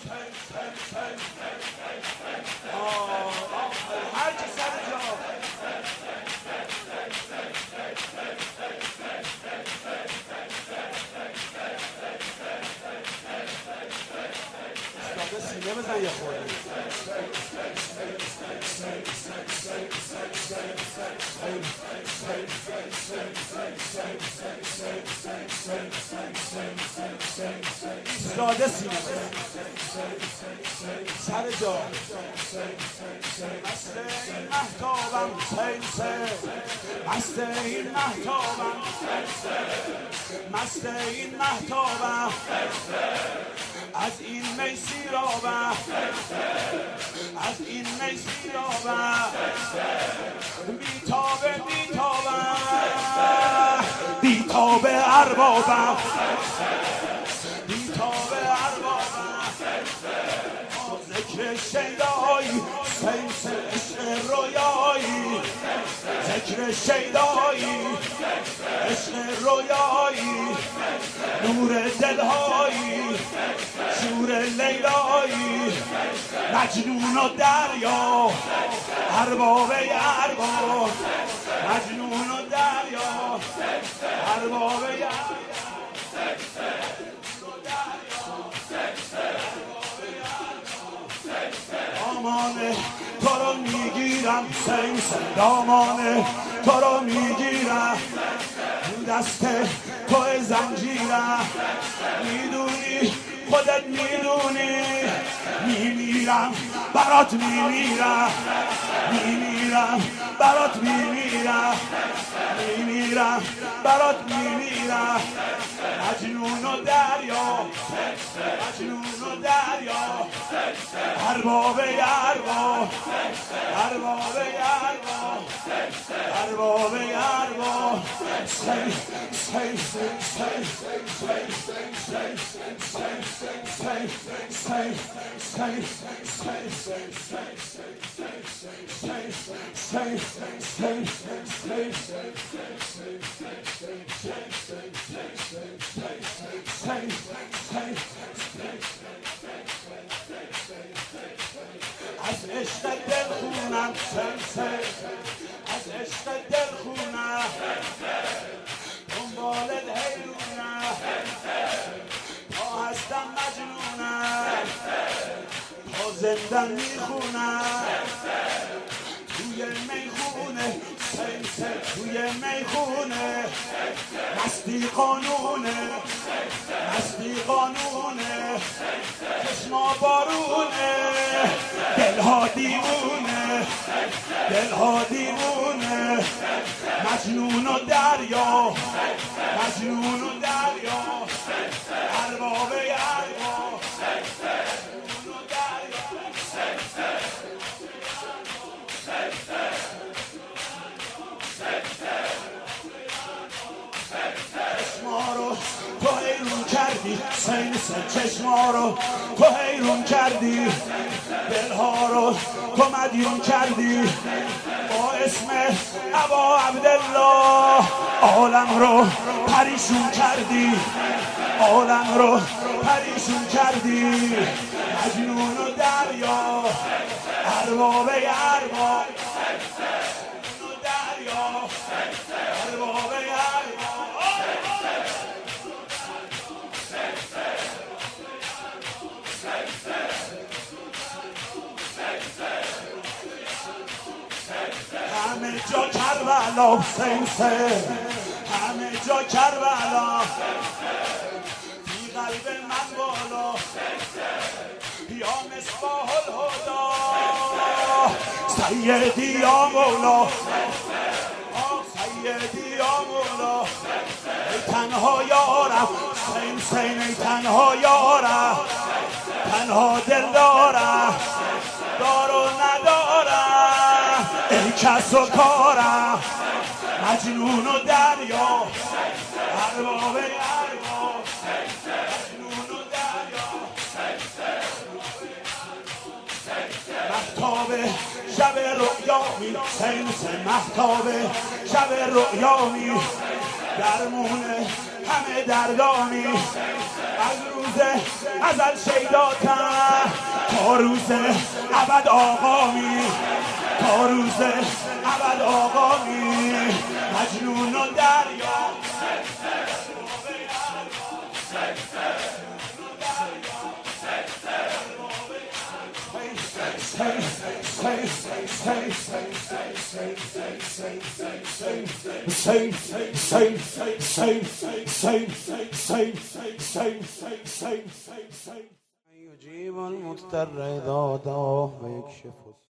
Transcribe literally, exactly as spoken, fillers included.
هر کی سر جا سینه بزن یه خورده ساده سینه سر جا مست این مهتابم سیسه مست این مهتابم مست این مهتابم از این می سیرابم از این می سیرابم بیتابه بیتابم بیتابه اربابم بیتابه اربابم ذکر شیدایی سیس عشق رویایی ذکر شیدایی عشق رویایی نور دلهایی شور لیلایی مجنون و دریا ارباب ارباب مجنون و دریا ارباب ارباب دامانه تو رو میگیرم سیس دامانه تو رو میگیرم دست تو زنجیرم میدونی خودت میدونی میمیرم برات میمیرم میمیرم برات میمیرم میمیرم برات میمیرم مجنون و دریا مجنون و دریا ارباب ارباب ارباب ارباب ارباب ارباب سی سی سی از عشق دل خونم از عشق دل خونم دنبال حیرونم تا هستم مجنونم تا زندن میخونم توی میخونه سیسه توی میخونه مستی قانونه مستی قانونه چشما بارونه دلها دیوونه دلها دیوونه مجنون و دریا مجنون و دریا ارباب ارباب مجنون و دریا چشما رو تو حیرون کردی سیس چشما رو تو حیرون کردی دلها رو تو مدیون کردی با اسم ابا عبدالله عالم رو پریشون کردی عالم رو پریشون کردی مجنون و دریا ارباب ارباب دریا ارباب ارباب همه جا کربلا سیسه همه جا کربلا بی قلب من بالا یا مصباح الهدا سیدی یا مولا سیدی یا مولا ای تنها یارم سین سین ای تنها یارم تنها دل دارم دار و ندارم ای کس و کارم مجنون و دریا ارباب ارباب مجنون و دریا مهتاب شب رؤیامی سین سین مهتاب شب رؤیامی درمونه همه دردانی از روز ازل شیداتم تا روز ابد آقامی تا روز ابد آقامی مجنون و دریا يجيب المضطر إذا دعاه ويكشف